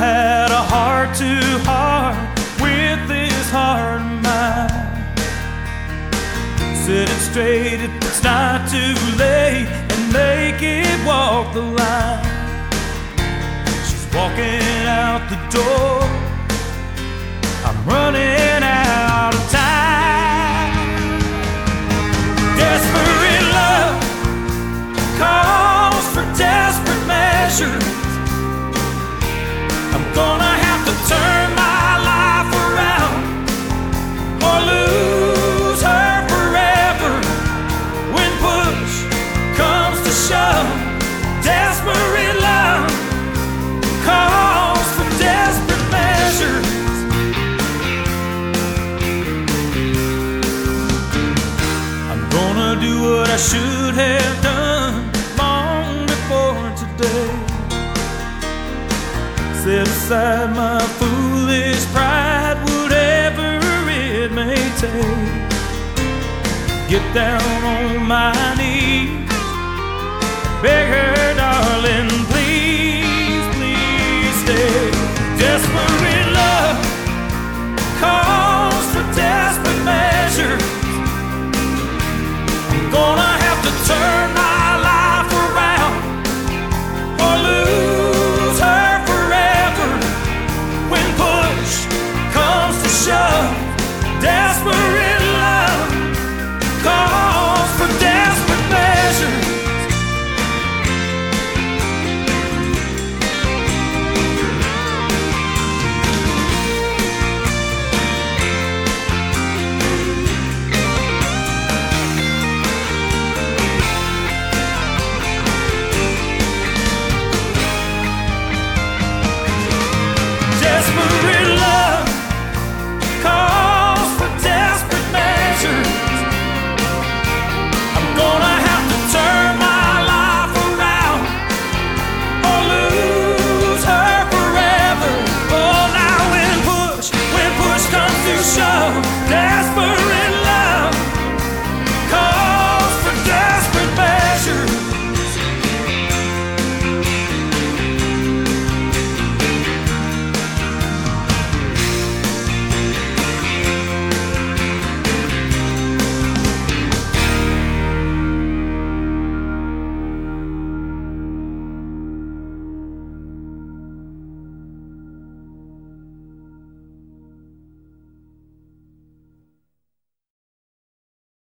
had a heart-to-heart with this heart of mine. Set it straight, it's not too late, and make it walk the line. She's walking out the door, I'm running out of time. Desperate love calls for desperate measures. I'm gonna have to turn my life around or lose her forever. When push comes to shove, desperate love calls for desperate measures. I'm gonna do what I should have done long before today. Set aside my foolish pride, whatever it may take. Get down on my knees, beg her, darling, please, please stay.